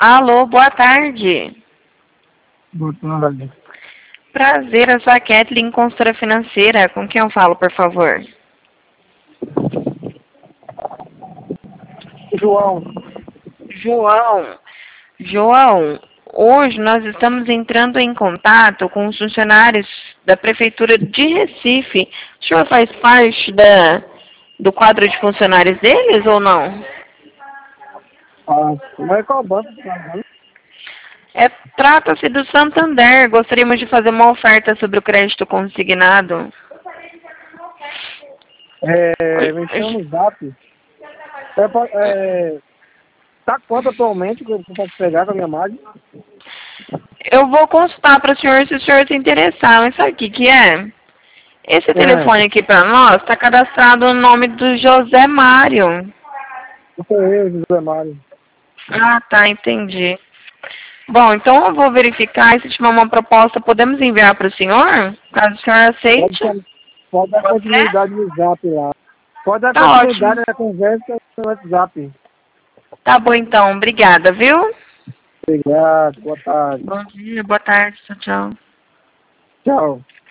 Alô, boa tarde. Boa tarde. Prazer, eu sou a Kathleen, consultora financeira. Com quem eu falo, por favor? João, João, hoje nós estamos entrando em contato com os funcionários da Prefeitura de Recife. O senhor faz parte do quadro de funcionários deles ou não? como é qual banco que tá falando? Trata-se do Santander. Gostaríamos de fazer uma oferta sobre o crédito consignado. Me chama o Zap. Tá quanto atualmente que eu posso pegar com a minha margem? Eu vou consultar para o senhor se o senhor se interessar. Mas sabe o que é? Esse telefone aqui para nós está cadastrado no nome do José Mário. Sou eu, José Mário. Ah, tá, entendi. Bom, então eu vou verificar e se tiver uma proposta, podemos enviar para o senhor? Caso o senhor aceite. Pode dar Pode ser? continuidade no Zap lá. Pode dar Tá ótimo. continuidade na conversa no WhatsApp. Tá bom então, obrigada, viu? Obrigado, boa tarde. Bom dia, boa tarde, tchau, tchau. Tchau.